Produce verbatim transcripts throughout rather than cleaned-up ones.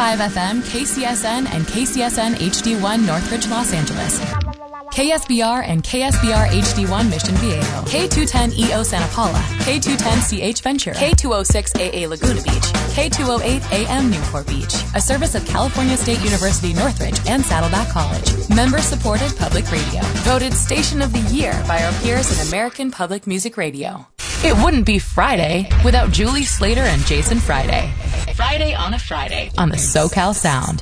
five F M, K C S N, and K C S N H D one Northridge, Los Angeles. K S B R and K S B R H D one Mission Viejo. K two ten E O Santa Paula. K two ten C H Ventura. K two oh six A A Laguna Beach. K two oh eight A M Newport Beach. A service of California State University Northridge and Saddleback College. Member-supported public radio. Voted Station of the Year by our peers in American Public Music Radio. It wouldn't be Friday without Julie Slater and Jason Friday. Friday on a Friday on the SoCal Sound.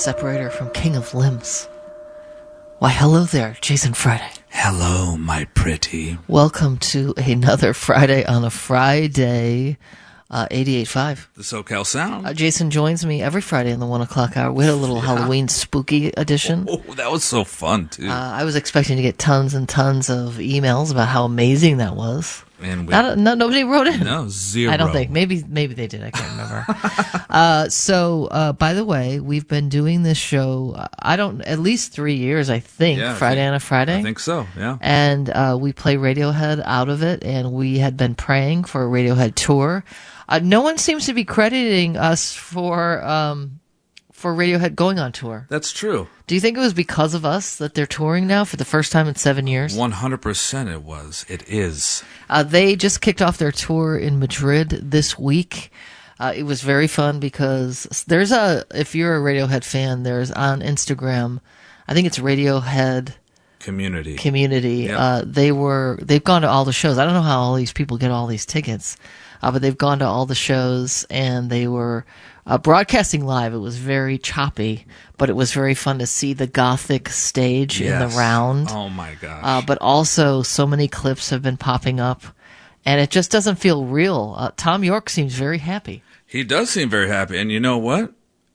separator from King of Limbs. Why, hello there, Jason Friday. Hello, my pretty. Welcome to another Friday on a Friday, uh, eighty-eight point five. The SoCal Sound. Uh, Jason joins me every Friday in the one o'clock hour. We had a little yeah. Halloween spooky edition. Oh, that was so fun, too. Uh, I was expecting to get tons and tons of emails about how amazing that was. And we, not, not, nobody wrote in. No, zero. I don't think. Maybe maybe they did. I can't remember. uh, so, uh, by the way, we've been doing this show, uh, I don't, at least three years, I think, yeah, Friday I think, on a Friday. I think so, yeah. And uh, we play Radiohead out of it, and we had been praying for a Radiohead tour. Uh, no one seems to be crediting us for um, for Radiohead going on tour. That's true. Do you think it was because of us that they're touring now for the first time in seven years? one hundred percent it was. It is. Uh, they just kicked off their tour in Madrid this week. Uh, it was very fun because there's a, if you're a Radiohead fan, there's on Instagram, I think it's Radiohead Community. Community. Yep. Uh, they were, they've gone to all the shows. I don't know how all these people get all these tickets, uh, but they've gone to all the shows and they were uh, broadcasting live. It was very choppy, but it was very fun to see the Gothic stage yes. in the round. Oh my gosh. Uh, but also so many clips have been popping up and it just doesn't feel real. Uh, Tom York seems very happy. He does seem very happy. And you know what?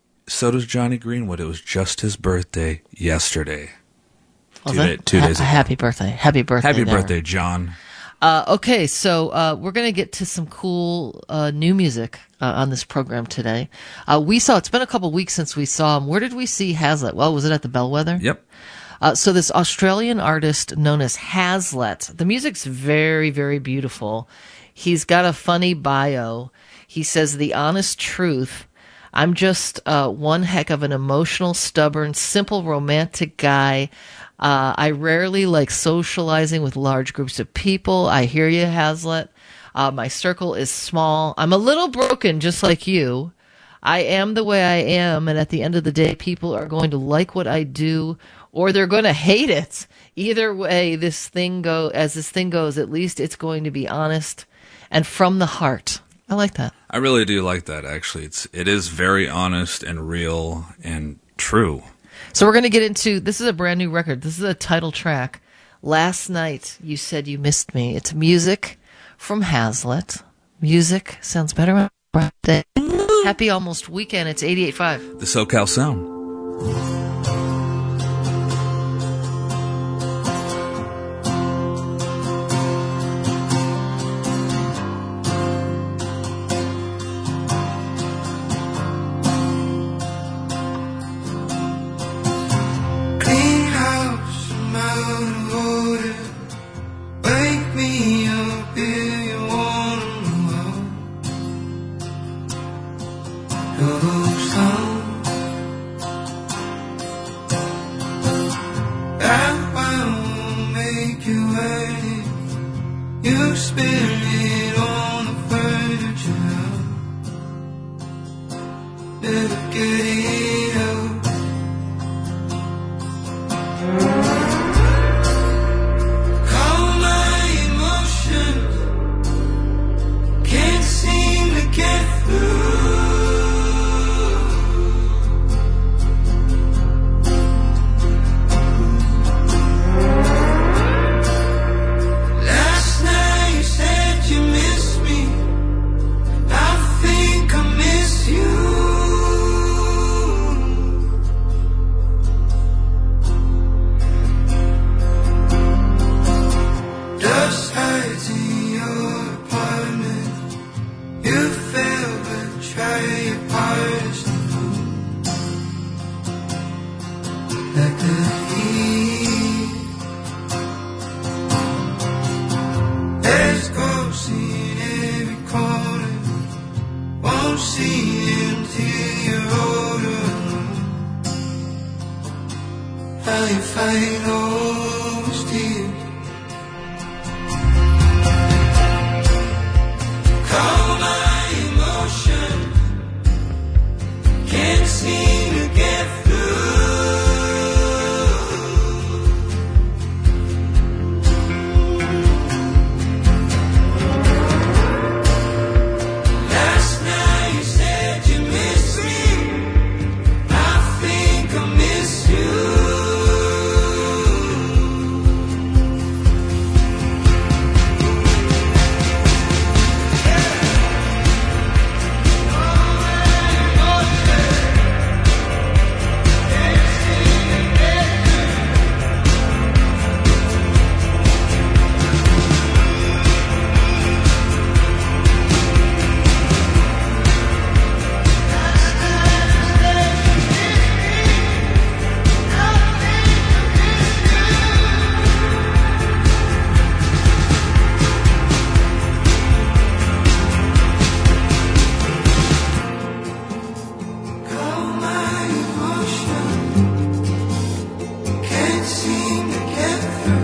So does Johnny Greenwood. It was just his birthday yesterday. Well, two, that, day, two ha- days ago. Happy birthday. Happy birthday. Happy there. birthday, John. Uh, okay, so uh, we're going to get to some cool uh, new music uh, on this program today. Uh, we saw, it's been a couple weeks since we saw him. Where did we see Hazlitt? Well, was it at the Bellwether? Yep. Uh, so this Australian artist known as Hazlitt, the music's very, very beautiful. He's got a funny bio. He says, the honest truth, I'm just uh, one heck of an emotional, stubborn, simple, romantic guy. Uh, I rarely like socializing with large groups of people. I hear you, Hazlitt. Uh, my circle is small. I'm a little broken, just like you. I am the way I am, and at the end of the day, people are going to like what I do, or they're going to hate it. Either way, this thing go as this thing goes, at least it's going to be honest and from the heart. I like that. I really do like that. Actually, it's it is very honest and real and true. So we're going to get into, this is a brand new record. This is a title track. Last Night, You Said You Missed Me. It's music from Hazlitt. Music sounds better on Friday. Happy almost weekend. It's eighty-eight point five. The SoCal Sound. Last night you said you missed me. I think can't seem to get through.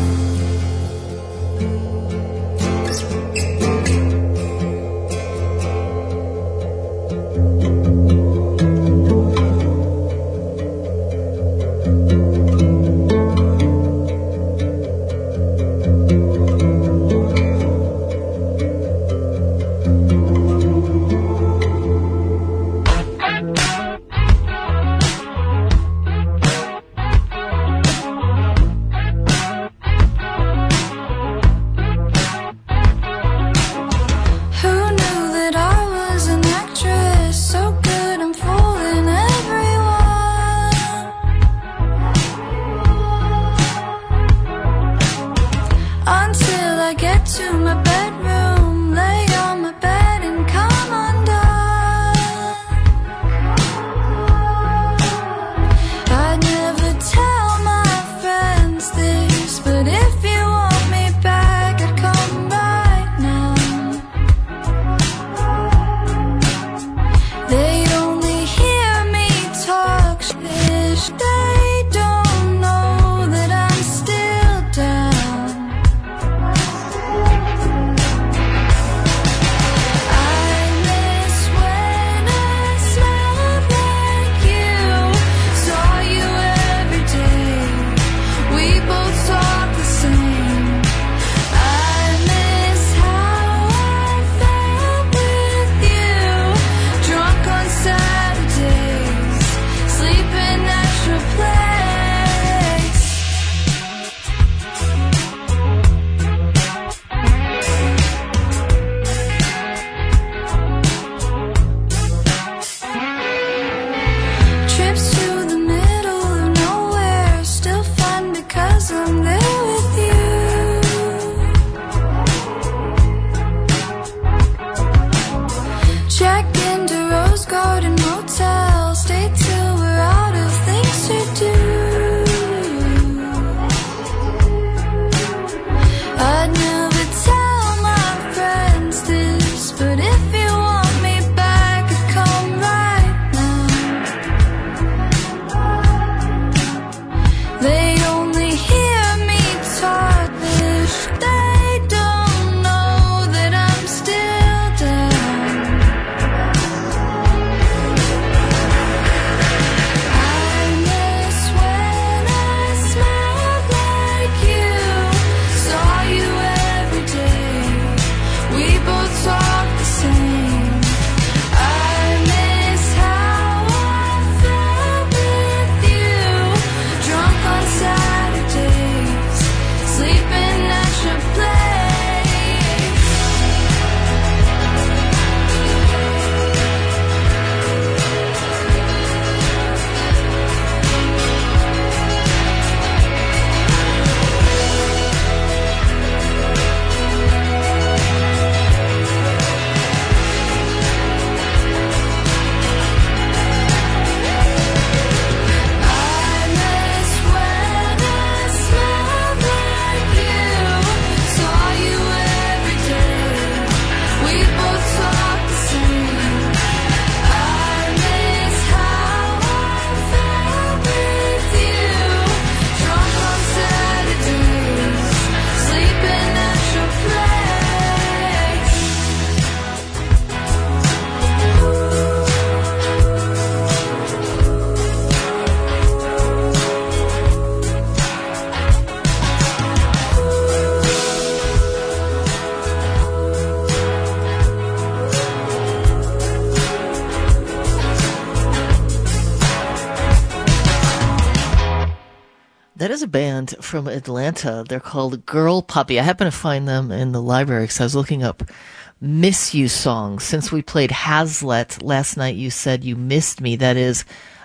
That is a band from Atlanta. They're called Girl Puppy. I happen to find them in the library because I was looking up Miss You songs. Since we played Hazlet last night, you said you missed me. That is,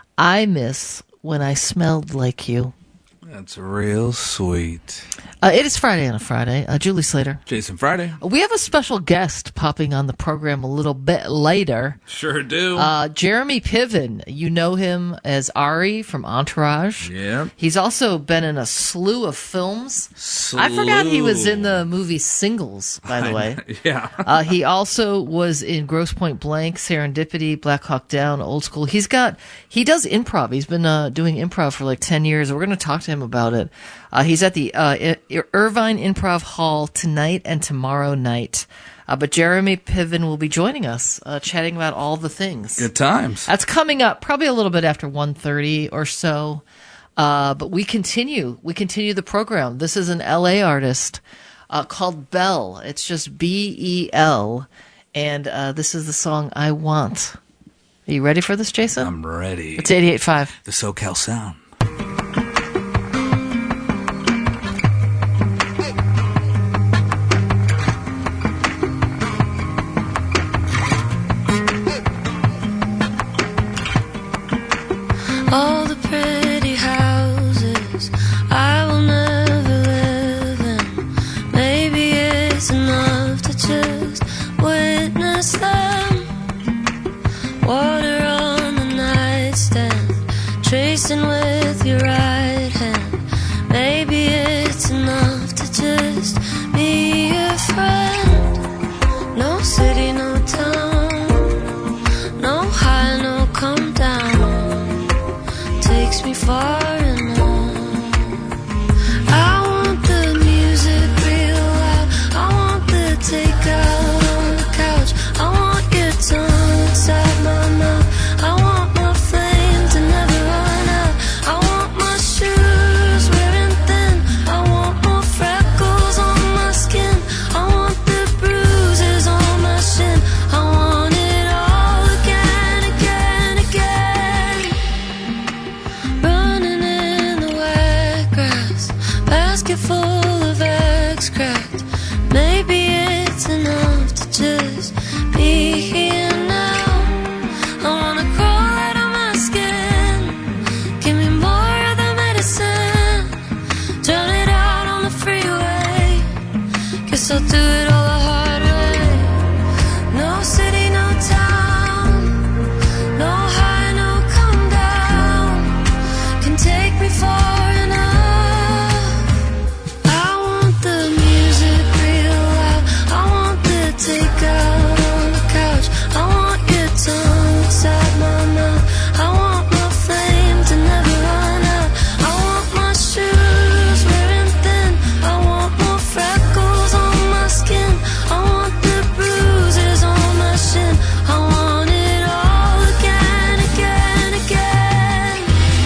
I miss when I smelled like you. That's real sweet. Uh, it is Friday on a Friday. Uh, Julie Slater. Jason Friday. We have a special guest popping on the program a little bit later. Sure do. Uh, Jeremy Piven. You know him as Ari from Entourage. Yeah. He's also been in a slew of films. Slew. I forgot he was in the movie Singles, by the way. Yeah. uh, he also was in Grosse Pointe Blank, Serendipity, Black Hawk Down, Old School. He's got, he does improv. He's been uh, doing improv for like ten years. We're going to talk to him him about it. Uh, he's at the uh, I- Irvine Improv Hall tonight and tomorrow night. Uh, but Jeremy Piven will be joining us, uh, chatting about all the things. Good times. That's coming up probably a little bit after one thirty or so. Uh, but we continue. We continue the program. This is an L A artist uh, called Bell. It's just B E L. And uh, this is the song I Want. Are you ready for this, Jason? I'm ready. It's eighty-eight point five. The SoCal Sound. All the pretty houses I will never live in. Maybe it's enough to just witness them. Water on the nightstand, tracing with your right hand. Maybe it's enough to just be a friend. No city, no town, no high, no come down. Takes me far enough. I want the music real loud. I want the takeout on the couch. I want your tongue inside my mouth. I want my flame to never run out. I want my shoes wearing thin. I want more freckles on my skin. I want the bruises on my shin. I want it all again, again, again. Running in the wet grass, basket full of X-Cracked. Maybe it's enough to just be here now. I wanna crawl out of my skin. Give me more of the medicine. Turn it out on the freeway. Guess I'll do it all the hard way. No city, no town, no high, no come down. Can take me far enough. I want the music real loud. I want the takeout on the couch. I want your tongue inside my mouth. I want my flame to never run out. I want my shoes wearing thin. I want more freckles on my skin. I want the bruises on my shin. I want it all again, again, again.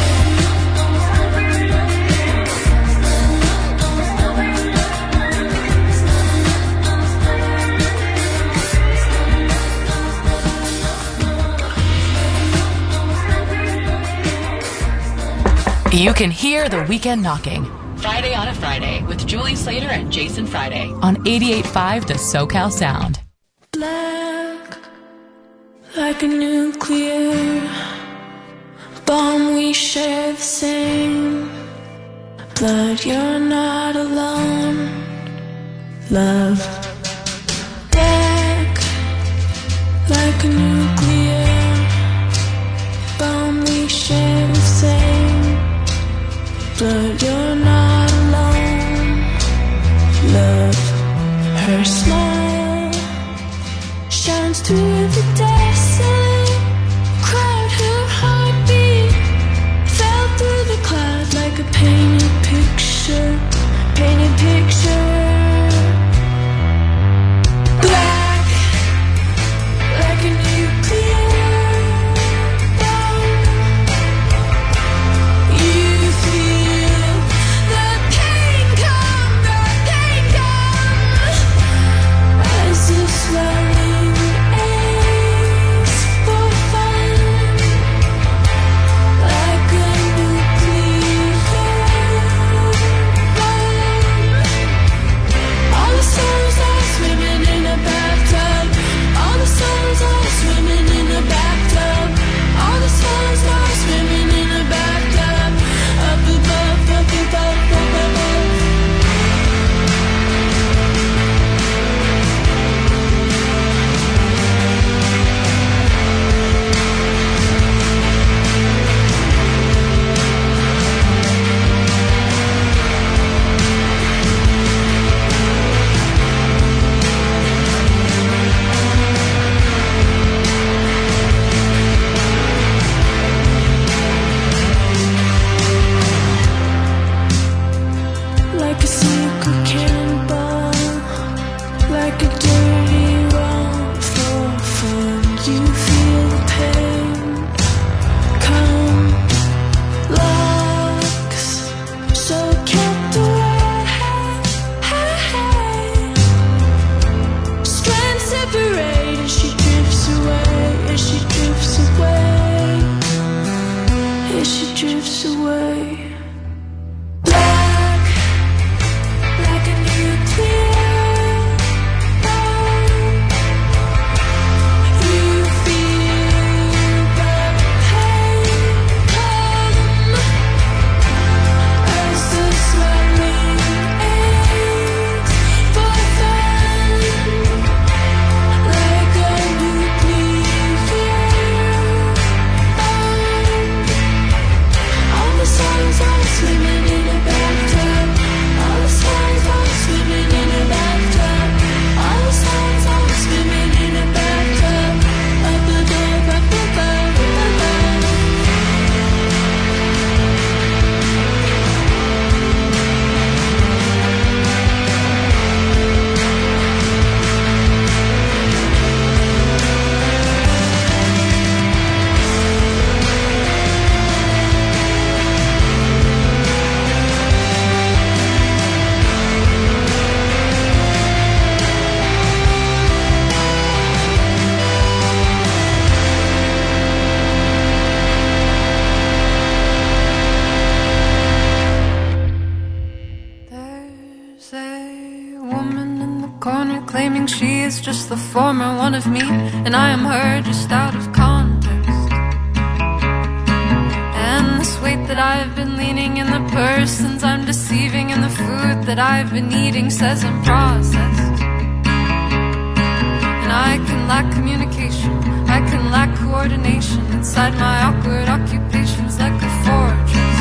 You can hear the weekend knocking. Friday on a Friday with Julie Slater and Jason Friday on eighty-eight point five The SoCal Sound. Black, like a nuclear bomb, we share the same blood. You're not alone, love. Black, like a nuclear bomb, we share the same blood. You're not alone, love. Her smile shines through the dazzling crowd. Her heartbeat fell through the cloud like a painted picture, painted picture. Black, like a nuclear bomb. You feel the pain come, the pain come, as if swelling aches for fun, like a nuclear bomb. secret cannonball, like a dirty wrong for fun. You feel the pain come locks, so kept away. Strands separate as she drifts away, as she drifts away, as she drifts away. Black, like a nuclear bomb. You feel the pain come as the swelling aches for fun, like a nuclear bomb. All the songs are swimming in a bathtub. All the songs are swimming in a bathtub. All the songs are swimming in a bathtub. Up above, up above, up above. There's a woman in the corner claiming she is just the former one of me, and I am her just out of context. And this weight that I've been leaning in the persons I'm deceiving, and the food that I've been eating says I'm processed. And I can lack communication, I can lack coordination inside my awkward occupations like a fortress.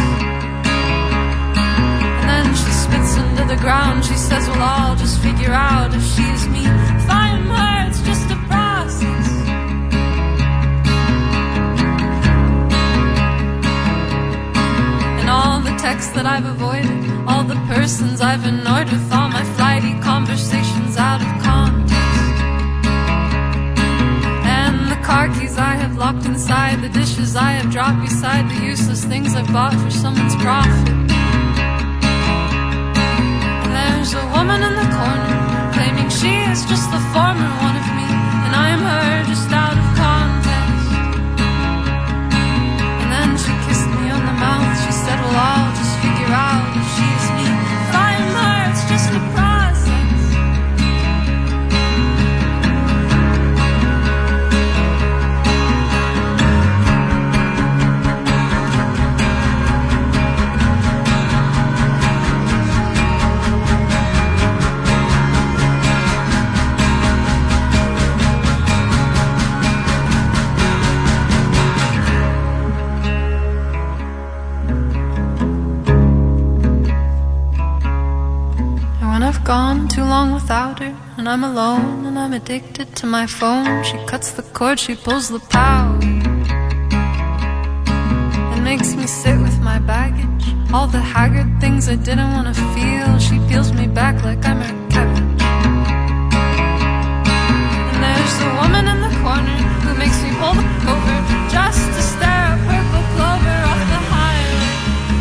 And then she spits into the ground. She says, well, I'll just figure out if she's me. If I am her, it's just a process. And all the texts that I've avoided, all the persons I've annoyed with, all my flighty conversations out of context. And the car keys I have locked inside, the dishes I have dropped beside, the useless things I've bought for someone's profit. There's a woman in the corner claiming she is just the former one of me, and I am her just out of context. And then she kissed me on the mouth. She said, well, I'll just figure out if she's me. If I am her, it's just a process. I've gone too long without her, and I'm alone, and I'm addicted to my phone. She cuts the cord, she pulls the power, and makes me sit with my baggage. All the haggard things I didn't want to feel, she peels me back like I'm her cabbage. And there's the woman in the corner who makes me pull the over just to stare at purple clover off the highway,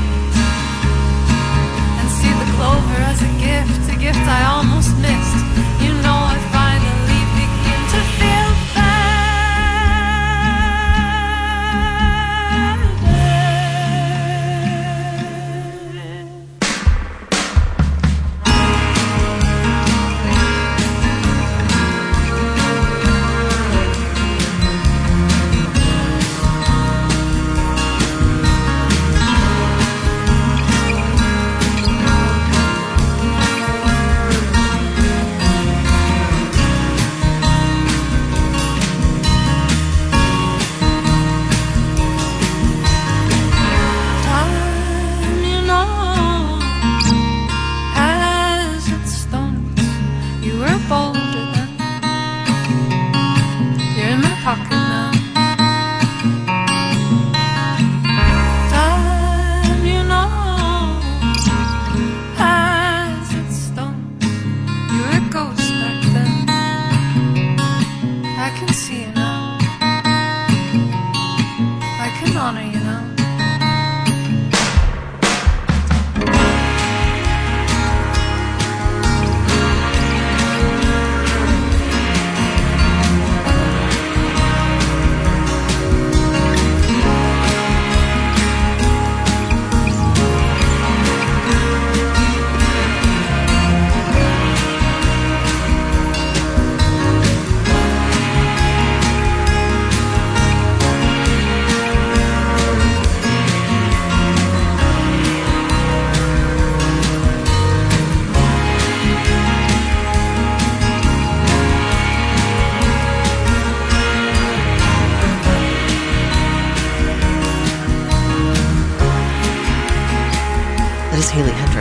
and see the clover as a gift, a gift I almost missed. You know I finally begin to feel bad.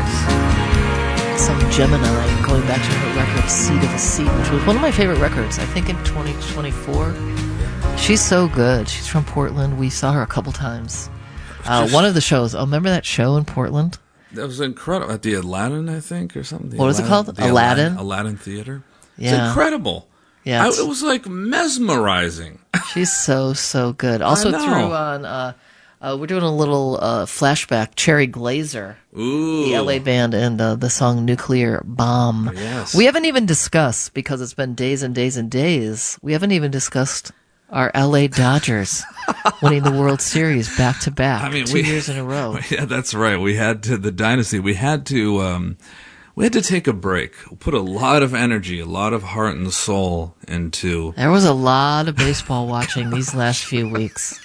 Some Gemini going back to her record Seat of a Seat, which was one of my favorite records, I think in twenty twenty-four. She's so good. She's from Portland. We saw her a couple times. Uh, Just, one of the shows. Oh, remember that show in Portland? That was incredible. At the Aladdin, I think, or something. The What was it called? The Aladdin? Aladdin, Aladdin Theater. Yeah. It's incredible. Yeah, I, it's- it was like mesmerizing. She's so, so good. Also know. threw on, uh, uh, we're doing a little uh, flashback, Cherry Glazer, Ooh. the L A band, and uh, the song Nuclear Bomb. Yes. We haven't even discussed, because it's been days and days and days, we haven't even discussed our L A Dodgers winning the World Series back to back, I mean, two we, years in a row. Yeah, that's right. We had to, the dynasty, we had to, um, we had to take a break. Put a lot of energy, a lot of heart and soul into. There was a lot of baseball watching these last few weeks.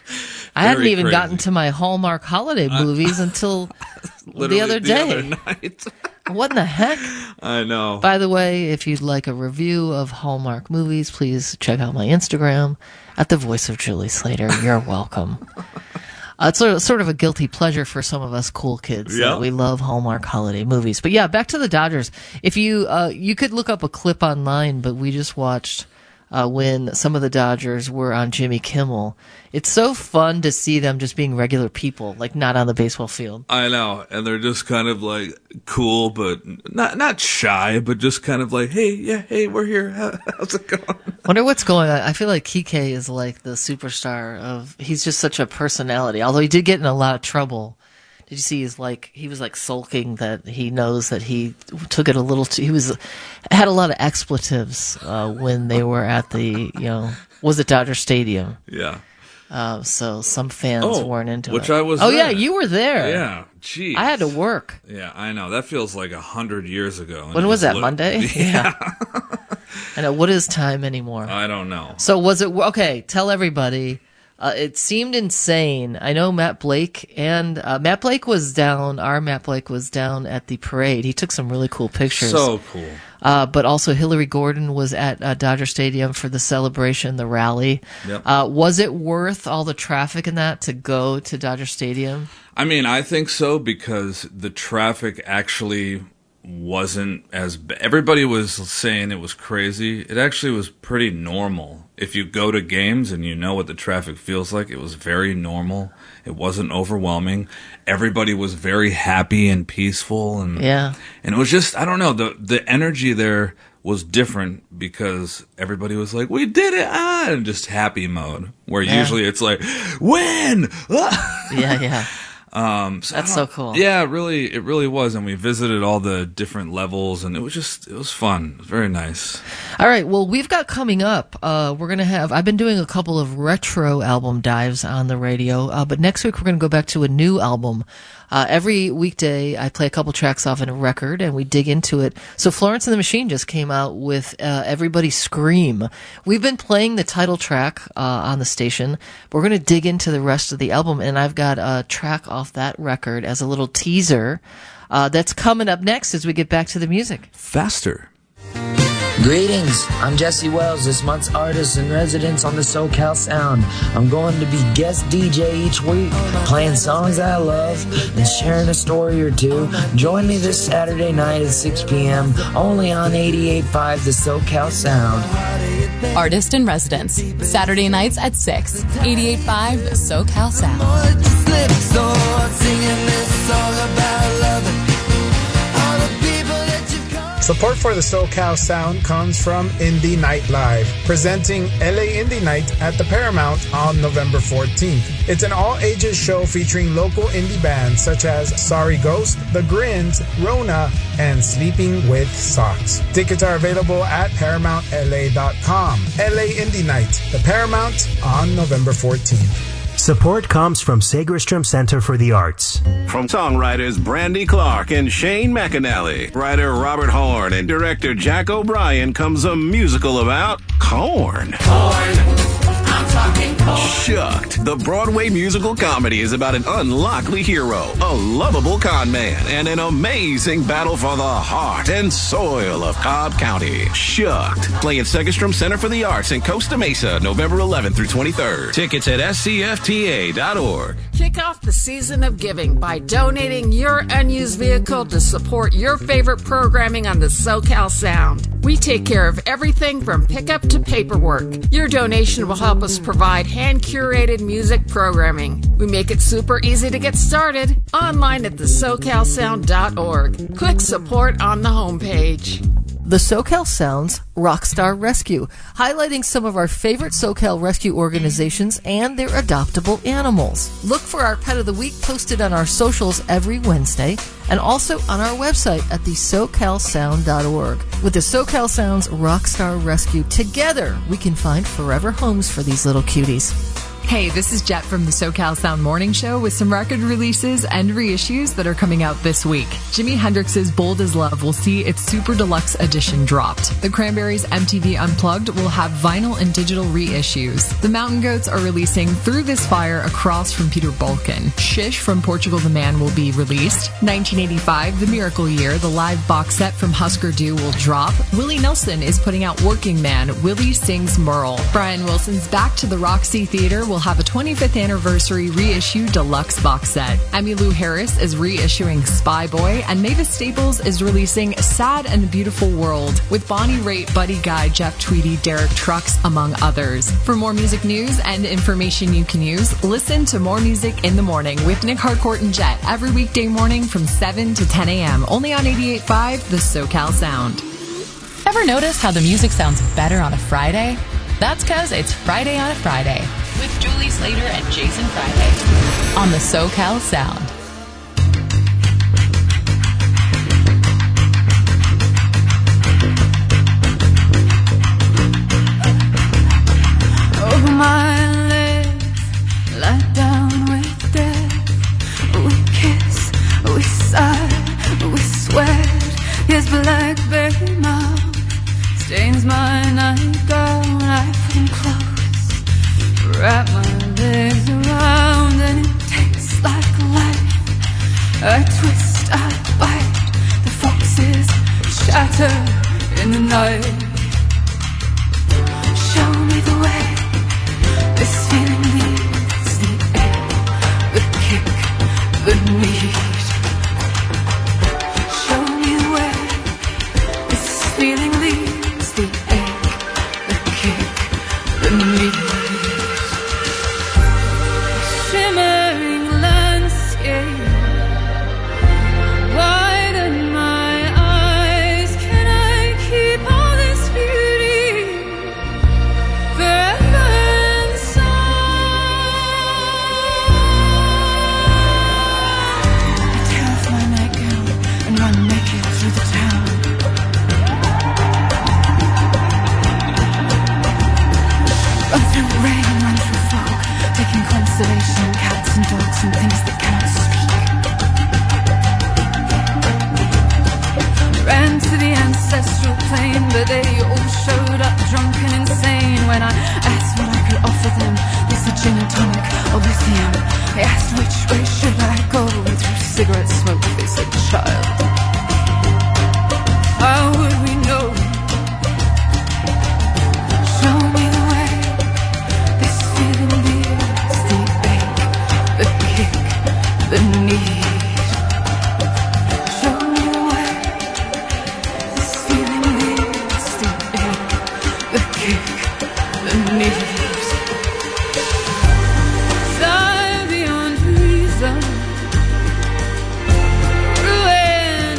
I hadn't Very even crazy. gotten to my Hallmark holiday movies until the Literally other the day. other night. What in the heck? I know. By the way, if you'd like a review of Hallmark movies, please check out my Instagram at the voice of Julie Slater. You're welcome. Uh, it's sort of, sort of a guilty pleasure for some of us cool kids Yeah. that we love Hallmark holiday movies. But yeah, back to the Dodgers. If you uh, you could look up a clip online, but we just watched uh, when some of the Dodgers were on Jimmy Kimmel. It's so fun to see them just being regular people, like not on the baseball field. I know, and they're just kind of like cool, but not not shy, but just kind of like, hey, yeah, hey, we're here. How, how's it going? Wonder what's going on. I feel like Kike is like the superstar of. He's just such a personality. Although he did get in a lot of trouble. Did you see? He's like he was like sulking that he knows that he took it a little too. He was had a lot of expletives uh, when they were at the you know was it Dodger Stadium. Yeah. Uh, so some fans Oh, weren't into which it. I was Oh there. yeah, you were there. Yeah. Jeez. I had to work. Yeah, I know. That feels like a hundred years ago. And When it was that? lit- Monday? Yeah. I know. What is time anymore? I don't know. So was it okay? Tell everybody. Uh, it seemed insane. I know Matt Blake and uh, Matt Blake was down. Our Matt Blake was down at the parade. He took some really cool pictures. So cool. Uh, but also Hillary Gordon was at uh, Dodger Stadium for the celebration, the rally. Yep. Uh, was it worth all the traffic in that to go to Dodger Stadium? I mean, I think so because the traffic actually wasn't as ba- everybody was saying it was crazy. It actually was pretty normal. If you go to games and you know what the traffic feels like, it was very normal. It wasn't overwhelming. Everybody was very happy and peaceful, and Yeah. and it was just, I don't know, the the energy there was different because everybody was like, we did it, ah, and just happy mode. Where Yeah. usually it's like, win! Ah! Yeah, yeah. Um, so I That's don't- so cool. Yeah, it really, it really was, and we visited all the different levels, and it was just, it was fun. It was very nice. All right. Well, we've got coming up. Uh, we're gonna have. I've been doing a couple of retro album dives on the radio, uh, but next week we're gonna go back to a new album. Uh, every weekday, I play a couple tracks off in a record, and we dig into it. So Florence and the Machine just came out with uh, Everybody Scream. We've been playing the title track uh, on the station, but we're gonna dig into the rest of the album, and I've got a track off that record as a little teaser. Uh, that's coming up next as we get back to the music. Faster. Greetings, I'm Jesse Wells, this month's artist in residence on the SoCal Sound. I'm going to be guest D J each week, playing songs I love and sharing a story or two. Join me this Saturday night at six p.m. only on eighty-eight point five The SoCal Sound. Artist in Residence, Saturday nights at six, eighty-eight point five The SoCal Sound. Support for the SoCal Sound comes from Indie Night Live, presenting L A Indie Night at the Paramount on November fourteenth. It's an all-ages show featuring local indie bands such as Sorry Ghost, The Grins, Rona, and Sleeping with Socks. Tickets are available at paramount l a dot com. L A Indie Night, the Paramount on November fourteenth. Support comes from Segerstrom Center for the Arts. From songwriters Brandy Clark and Shane McAnally, writer Robert Horn and director Jack O'Brien comes a musical about corn. Corn. I'm talking corn. Shucked. The Broadway musical comedy is about an unlikely hero, a lovable con man, and an amazing battle for the heart and soil of Cobb County. Shucked. Playing Segerstrom Center for the Arts in Costa Mesa, November eleventh through twenty-third. Tickets at S C F T A dot org. Kick off the season of giving by donating your unused vehicle to support your favorite programming on the SoCal Sound. We take care of everything from pickup to paperwork. Your donation will help us provide hand-curated music programming. We make it super easy to get started online at the socal sound dot org. Click support on the homepage. The SoCal Sounds Rockstar Rescue, highlighting some of our favorite SoCal rescue organizations and their adoptable animals. Look for our Pet of the Week posted on our socials every Wednesday and also on our website at the socal sound dot org. With the SoCal Sounds Rockstar Rescue, together we can find forever homes for these little cuties. Hey, this is Jet from the SoCal Sound Morning Show with some record releases and reissues that are coming out this week. Jimi Hendrix's Bold as Love will see its Super Deluxe edition dropped. The Cranberries' M T V Unplugged will have vinyl and digital reissues. The Mountain Goats are releasing Through This Fire Across from Peter Balkan. Shish from Portugal the Man will be released. nineteen eighty-five, The Miracle Year, the live box set from Husker Du will drop. Willie Nelson is putting out Working Man, Willie Sings Merle. Brian Wilson's Back to the Roxy Theater will have a twenty-fifth anniversary reissue deluxe box set. Emmylou Harris is reissuing Spy Boy, and Mavis Staples is releasing Sad and Beautiful World with Bonnie Raitt, Buddy Guy, Jeff Tweedy, Derek Trucks, among others. For more music news and information you can use, listen to More Music in the Morning with Nick Harcourt and Jet every weekday morning from seven to ten a.m. only on eighty-eight point five The SoCal Sound. Ever notice how the music sounds better on a Friday? That's because it's Friday on a Friday with Julie Slater and Jason Friday on the SoCal Sound. Over my legs, lie down with death. We kiss, we sigh, we sweat. His blackberry mouth stains my nightgown. I put him close, wrap my legs around, and it tastes like life. I twist, I bite, the foxes shatter in the night. Show me the way, this feeling leads, the ache, the kick, the need. Show me the way, this feeling leads, the ache, the kick, the need. Shimmering landscape, widen my eyes. Can I keep all this beauty forever inside? I tear off my nightgown and run naked through the town. Run through rain, run through fog, taking consolation in cats and dogs and things that cannot speak. Ran to the ancestral plane, but they all showed up drunk and insane. When I asked what I could offer them, they said gin and tonic or lithium. They asked which way should I go, and through cigarette smoke they said, child, how would we know? Show me the way, this feeling leads, the ache, the kick, the need. Show me the way, this feeling leads, the ache, the kick, the need. Fly beyond reason, ruin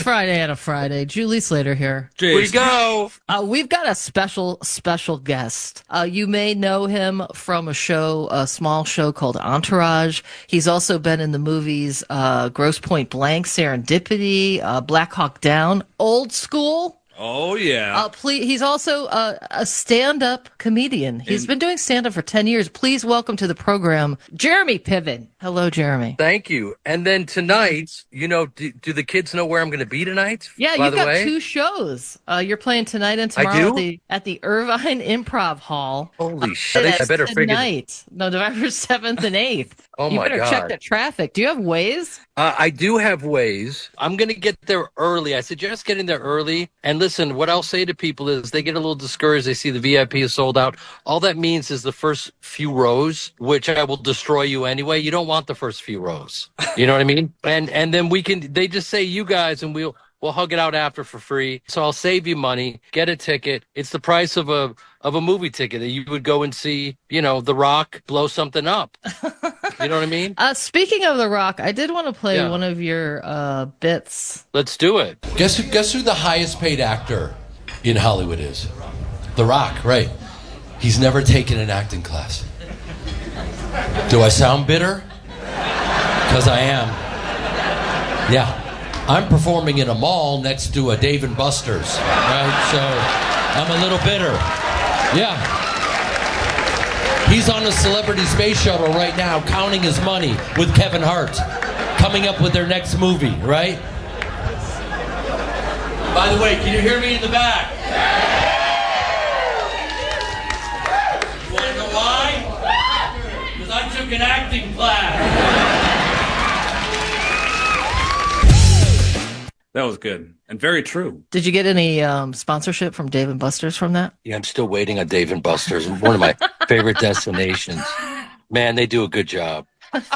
Friday on a Friday. Julie Slater here. Here we go. Uh, we've got a special, special guest. Uh, you may know him from a show, a small show called Entourage. He's also been in the movies uh, Grosse Pointe Blank, Serendipity, uh, Black Hawk Down, Old School. Oh, yeah. Uh, please, he's also uh, a stand-up comedian. He's And- been doing stand-up for ten years. Please welcome to the program, Jeremy Piven. Hello, Jeremy. Thank you. And then tonight, you know, do, do the kids know where I'm going to be tonight? Yeah, by you've the got way? two shows. Uh, you're playing tonight and I tomorrow do? at the, at the Irvine Improv Hall. Holy shit. That's I better figure tonight. No, November seventh and eighth. Oh, you my better God. check the traffic. Do you have Waze? Uh, I do have ways. I'm going to get there early. I suggest getting there early. And listen, what I'll say to people is they get a little discouraged. They see the V I P is sold out. All that means is the first few rows, which I will destroy you anyway. You don't want the first few rows. You know what I mean? And and then we can, they just say you guys and we'll, we'll hug it out after for free. So I'll save you money. Get a ticket. It's the price of a of a movie ticket that you would go and see, you know, The Rock blow something up. You know what I mean? Uh, speaking of The Rock, I did want to play Yeah. one of your uh, bits. Let's do it. Guess who, guess who the highest paid actor in Hollywood is? The Rock, right. He's never taken an acting class. Do I sound bitter? Because I am. Yeah. I'm performing in a mall next to a Dave and Buster's, right? So I'm a little bitter. Yeah. He's on a celebrity space shuttle right now counting his money with Kevin Hart, coming up with their next movie, right? By the way, can you hear me in the back? You want to know why? Because I took an acting class. That was good and very true. Did you get any um, sponsorship from Dave and Buster's from that? Yeah, I'm still waiting on Dave and Buster's. One of my favorite destinations. Man, they do a good job.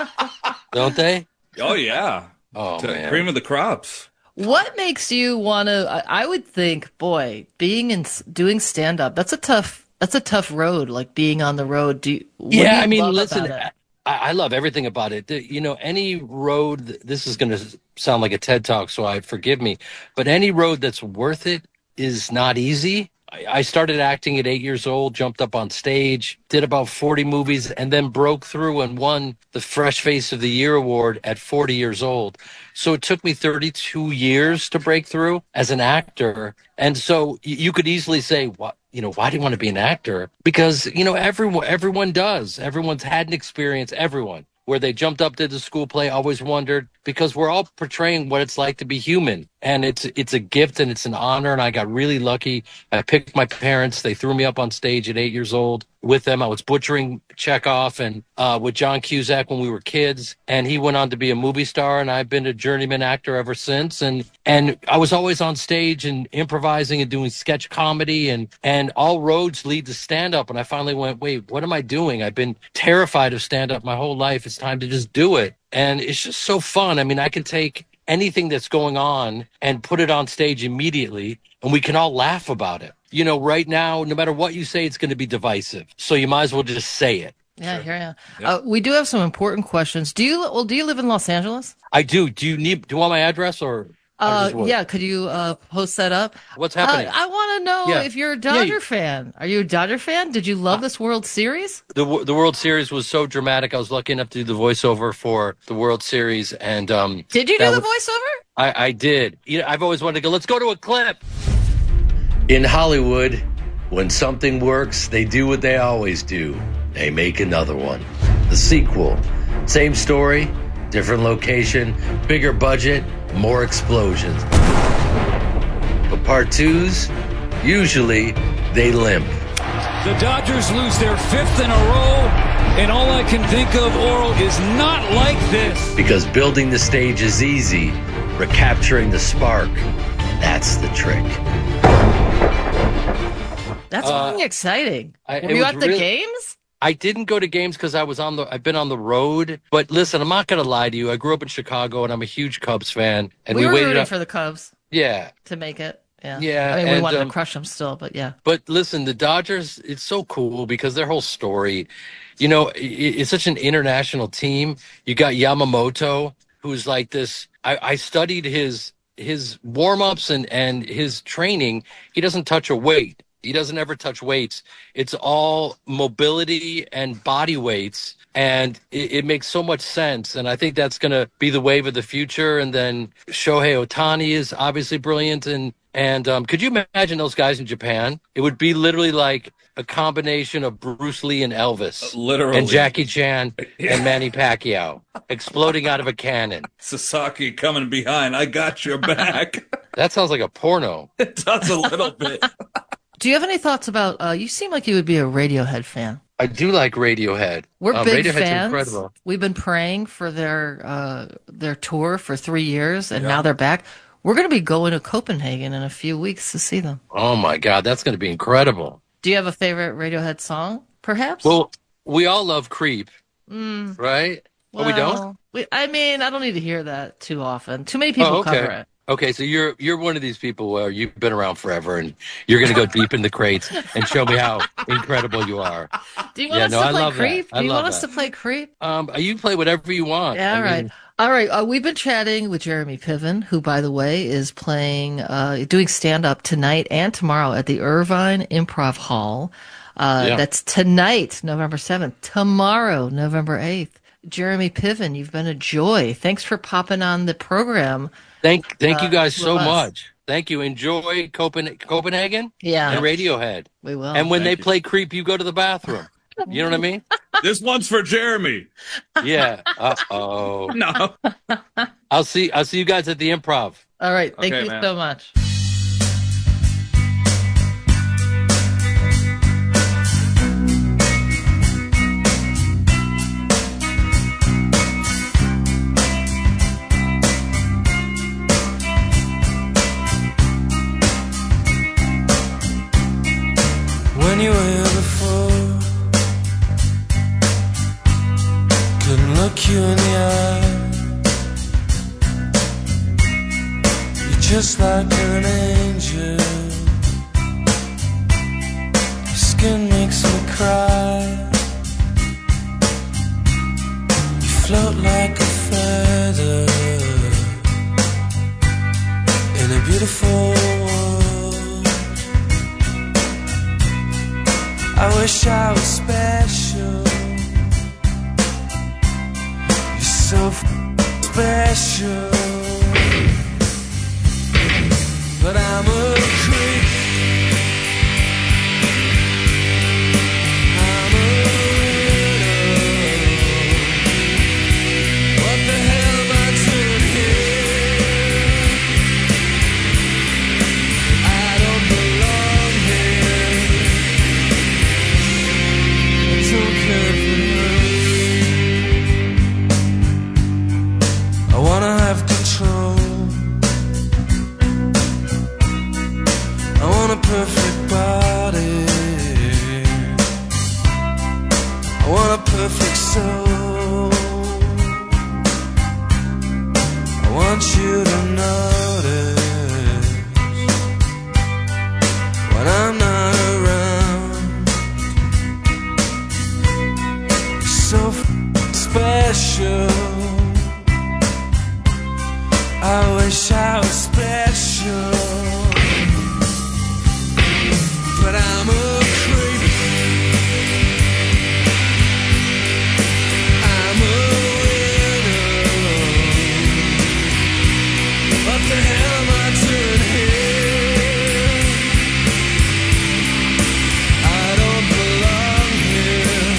Don't they? Oh, yeah. Oh, To- man. Cream of the crops. What makes you want to? I I would think, boy, being in doing stand up, that's a tough. That's a tough road. Like being on the road. Do you, what do Yeah, you I mean, love listen, about it? I, I love everything about it. The- You know, any road, this is going to sound like a TED Talk, so I forgive me, but any road that's worth it is not easy. I, I started acting at eight years old, jumped up on stage, did about forty movies, and then broke through and won the Fresh Face of the Year award at forty years old. So it took me thirty-two years to break through as an actor. And so y- you could easily say, what, you know, why do you want to be an actor? Because, you know, everyone, everyone does. Everyone's had an experience, everyone, where they jumped up to the school play, always wondered, because we're all portraying what it's like to be human. And it's it's a gift and it's an honor. And I got really lucky. I picked my parents. They threw me up on stage at eight years old with them. I was butchering Chekhov and uh, with John Cusack when we were kids. And he went on to be a movie star. And I've been a journeyman actor ever since. And and I was always on stage and improvising and doing sketch comedy. And, and all roads lead to stand-up. And I finally went, wait, what am I doing? I've been terrified of stand-up my whole life. It's time to just do it. And it's just so fun. I mean, I can take anything that's going on and put it on stage immediately, and we can all laugh about it. You know, right now, no matter what you say, it's going to be divisive. So you might as well just say it. Yeah, here I am. Uh, we do have some important questions. Do you? Well, do you live in Los Angeles? I do. Do you need? Do you want my address or? Uh, just what? yeah. Could you uh, post that up? What's happening? Uh, I want to know Yeah. if you're a Yeah, Dodger you- fan. Are you a Dodger fan? Did you love this World Series? The wo- the World Series was so dramatic. I was lucky enough to do the voiceover for the World Series, and um. Did you do that the was- voiceover? I, I did. You know, I've always wanted to go, let's go to a clip. In Hollywood, when something works, they do what they always do. They make another one. The sequel. Same story, different location, bigger budget, more explosions. But part twos, usually they limp. The Dodgers lose their fifth in a row, and all I can think of, Oral, is not like this. Because building the stage is easy, recapturing the spark, that's the trick. That's Uh, something exciting. I- Were it you was at the really- games? I didn't go to games because I was on the. I've been on the road, but listen, I'm not going to lie to you. I grew up in Chicago, and I'm a huge Cubs fan. And we, we, were waited rooting up, for the Cubs yeah. to make it. Yeah. Yeah, I mean, we and, wanted um, to crush them still, but yeah. But listen, the Dodgers, it's so cool because their whole story, you know, i it's such an international team. You got Yamamoto, who's like this. I, I studied his his warm-ups and, and his training, he doesn't touch a weight. He doesn't ever touch weights. It's all mobility and body weights, and it, it makes so much sense. And I think that's going to be the wave of the future. And then Shohei Ohtani is obviously brilliant. And and um, could you imagine those guys in Japan? It would be literally like a combination of Bruce Lee and Elvis, Uh, literally. and Jackie Chan Yeah. and Manny Pacquiao exploding out of a cannon. Sasaki coming behind. I got your back. That sounds like a porno. It does a little bit. Do you have any thoughts about, uh, you seem like you would be a Radiohead fan. I do like Radiohead. We're Um, big Radiohead's fans. incredible. We've been praying for their uh, their tour for three years, and Yeah. now they're back. We're going to be going to Copenhagen in a few weeks to see them. Oh my God, that's going to be incredible. Do you have a favorite Radiohead song, perhaps? Well, we all love Creep, Mm, right? oh, we don't? well, we, I mean, I don't need to hear that too often. Too many people Oh, okay. cover it. Okay, so you're you're one of these people where you've been around forever, and you're going to go deep in the crates and show me how incredible you are. Do you want Yeah, us no, to I play love that. Creep? I Do you love want us that. to play Creep? Um, you play whatever you want. Yeah, all I right. mean, All right. Uh, we've been chatting with Jeremy Piven, who, by the way, is playing, uh, doing stand up tonight and tomorrow at the Irvine Improv Hall. Uh, Yeah. That's tonight, November seventh. Tomorrow, November eighth. Jeremy Piven, you've been a joy. Thanks for popping on the program. Thank thank you Uh, guys with so us. much. Thank you. Enjoy Copen- Copenhagen Yeah. and Radiohead. We will. And when Thank they you. play Creep, you go to the bathroom. You know what I mean? This one's for Jeremy. Yeah. Uh oh. No. I'll see. I'll see you guys at the Improv. All right. Thank Okay, you man. so much. When you were here before, couldn't look you in the eye. You're just like an angel. Your skin makes me cry. You float like a feather in a beautiful world. I wish I was special. You're so f- special. But I'm a creep. I'm a widow. What the hell am I doing here? I don't belong here. I don't care for you. I wanna have control. I want a perfect body. I want a perfect soul. I want you to notice when I'm not around. You're so f- special. I wish I was special. But I'm a creep. I'm a widow. What the hell am I doing here? I don't belong here.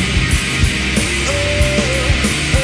Oh,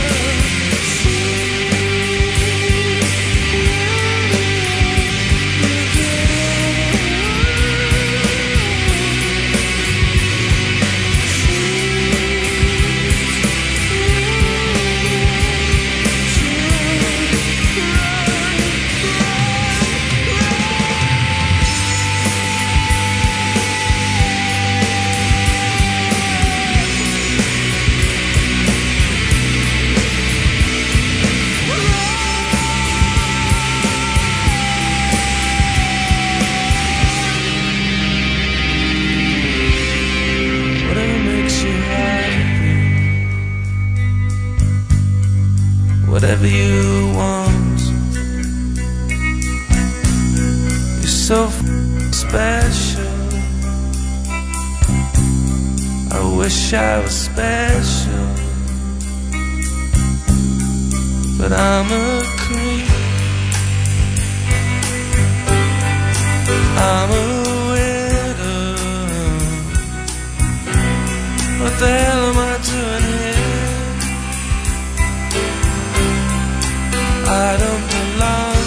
whatever makes you happy, whatever you want, special. I wish I was special, but I'm a creep. I'm a widow. What the hell am I doing here? I don't belong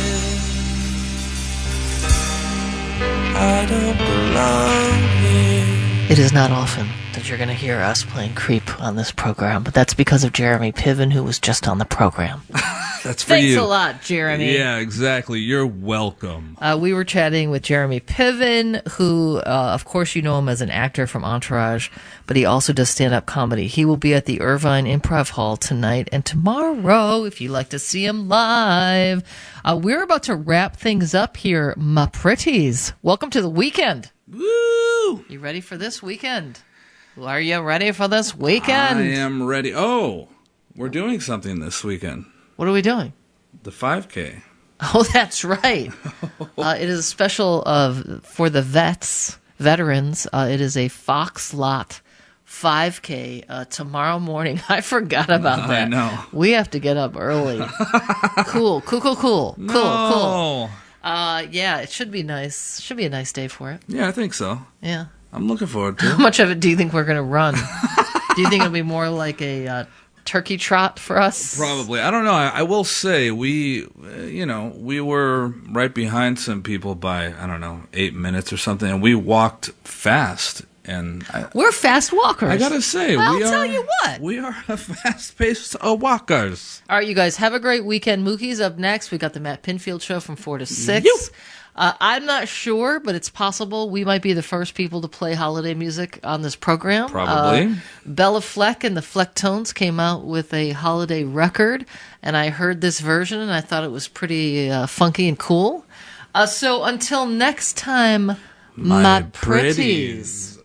here. I don't belong here. It is not often that you're going to hear us playing Creep on this program, but that's because of Jeremy Piven, who was just on the program. That's for Thanks you. a lot, Jeremy. Yeah, exactly. You're welcome. Uh, we were chatting with Jeremy Piven, who, uh, of course, you know him as an actor from Entourage, but he also does stand-up comedy. He will be at the Irvine Improv Hall tonight and tomorrow, if you'd like to see him live. Uh, we're about to wrap things up here, my pretties. Welcome to the weekend. Woo! You ready for this weekend? Are you ready for this weekend? I am ready. Oh, we're doing something this weekend. What are we doing? The five K. Oh, that's right. uh, it is a special of for the vets, veterans. Uh, it is a Fox Lot five K uh, tomorrow morning. I forgot about that. I know. We have to get up early. Cool, cool, cool, cool, No. cool, cool. Uh, yeah, it should be nice. Should be a nice day for it. Yeah, I think so. Yeah. I'm looking forward to How it. much of it do you think we're going to run? Do you think it'll be more like a uh, turkey trot for us? Probably. I don't know. I, I will say we, uh, you know, we were right behind some people by, I don't know, eight minutes or something, and we walked fast. And I, We're fast walkers. I gotta say, I'll we tell are. you what. We are a fast-paced uh, walkers. All right, you guys, have a great weekend. Mookie's up next. We got the Matt Pinfield Show from four to six. Yoop. Uh, I'm not sure, but it's possible we might be the first people to play holiday music on this program. Probably. Uh, Bella Fleck and the Flecktones came out with a holiday record, and I heard this version, and I thought it was pretty uh, funky and cool. Uh, so until next time, My my pretties. pretties.